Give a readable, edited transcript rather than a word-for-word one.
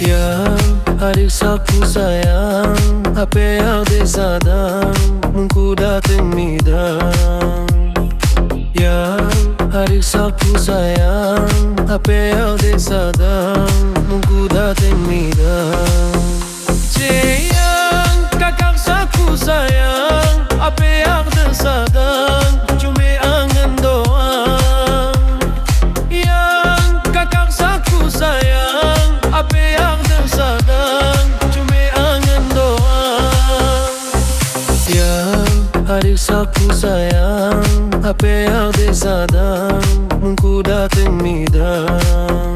Yang adik sapu sayang, apa yang desadang mengkuda temidang. Yang adik sapu sayang, apa yang desadang mengkuda temidang. Yang kakak sapu sayang, apa yang desadang cuma angan doang. Yang kakak sapu sayang, apa yang desadang cuma angan doang. Yang adik sapu sayang, apa yang desadang mengkuda temidang.